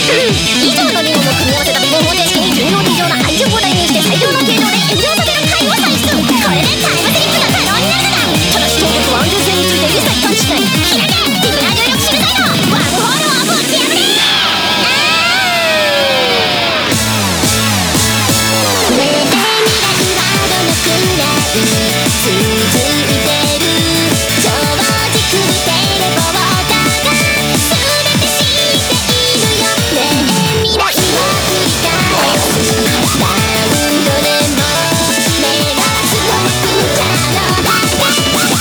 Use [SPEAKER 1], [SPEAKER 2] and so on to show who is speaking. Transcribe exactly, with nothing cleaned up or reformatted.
[SPEAKER 1] 以上の理論を組み合わせた微分方程式に重要で異常な愛情を代入して最良の形状で炎上させる回を算出。これでタイムスリップが可能になるのだ。ただし当局は安全性について一切関知しない。開け